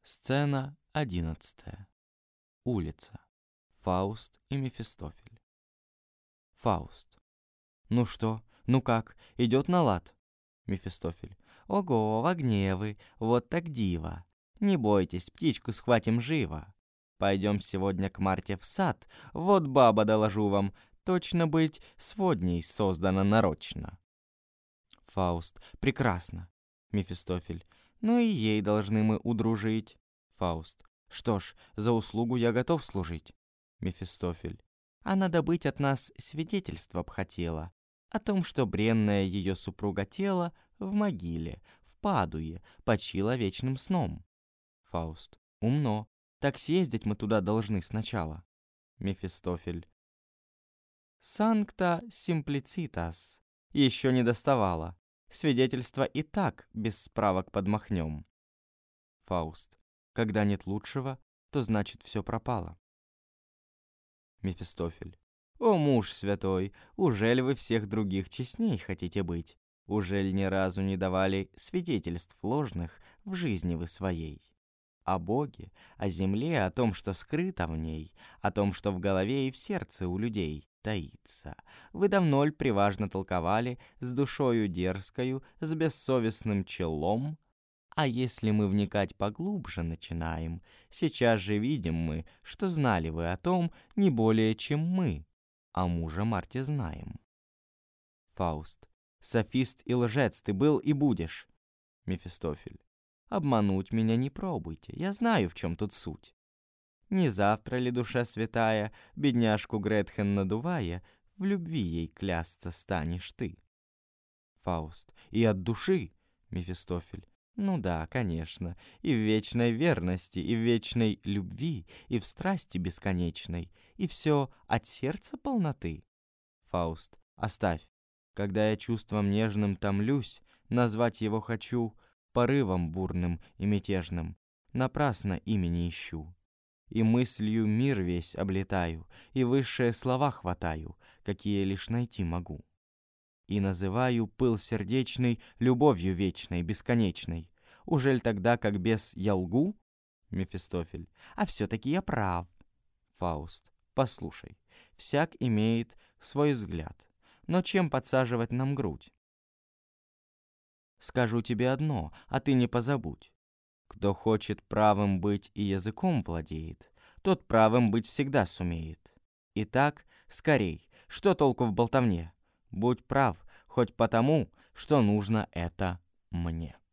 Сцена 11. Улица. Фауст и Мефистофель. Фауст. Ну что? Ну как? Идет на лад? Мефистофель. Ого, во гневы, вот так диво. Не бойтесь, птичку схватим живо. Пойдем сегодня к Марте в сад. Вот баба, доложу вам, точно быть сводней создана нарочно. Фауст. Прекрасно. Мефистофель. Ну и ей должны мы удружить. Фауст. Что ж, за услугу я готов служить. Мефистофель. Она добыть от нас свидетельство б хотела о том, что бренное ее супруга тело в могиле, в Падуе, почила вечным сном. Фауст. Умно. Так съездить мы туда должны сначала. Мефистофель. Санкта симплицитас. Еще не доставало. Свидетельство и так без справок подмахнем. Фауст. Когда нет лучшего, то значит все пропало. Мефистофель. О, муж святой, ужель вы всех других честней хотите быть? Ужель ни разу не давали свидетельств ложных в жизни вы своей? О Боге, о земле, о том, что скрыто в ней, о том, что в голове и в сердце у людей таится. Вы давно ль приважно толковали с душою дерзкою, с бессовестным челом? А если мы вникать поглубже начинаем, сейчас же видим мы, что знали вы о том не более, чем мы, а мужа Марте знаем. Фауст. Софист и лжец ты был и будешь. Мефистофель. Обмануть меня не пробуйте, я знаю, в чем тут суть. Не завтра ли душа святая, бедняжку Гретхен надувая, в любви ей клясться станешь ты? Фауст. И от души. Мефистофель. Ну да, конечно, и в вечной верности, и в вечной любви, и в страсти бесконечной, и все от сердца полноты. Фауст. Оставь. Когда я чувством нежным томлюсь, назвать его хочу порывом бурным и мятежным, напрасно имени ищу. И мыслью мир весь облетаю, и высшие слова хватаю, какие лишь найти могу. И называю пыл сердечный любовью вечной, бесконечной. Ужель тогда, как бес, я лгу? Мефистофель. А все-таки я прав. Фауст. Послушай, всяк имеет свой взгляд, но чем подсаживать нам грудь? Скажу тебе одно, а ты не позабудь. Кто хочет правым быть и языком владеет, тот правым быть всегда сумеет. Итак, скорей, что толку в болтовне? Будь прав, хоть потому, что нужно это мне.